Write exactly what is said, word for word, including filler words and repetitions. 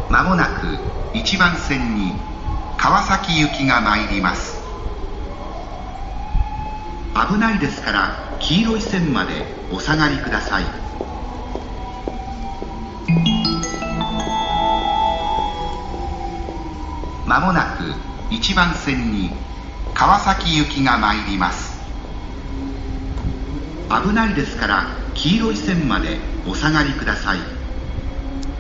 まもなくいちばん線に川崎行きが参ります。危ないですから黄色い線までお下がりください。まもなくいちばん線に川崎行きが参ります。危ないですから黄色い線までお下がりください。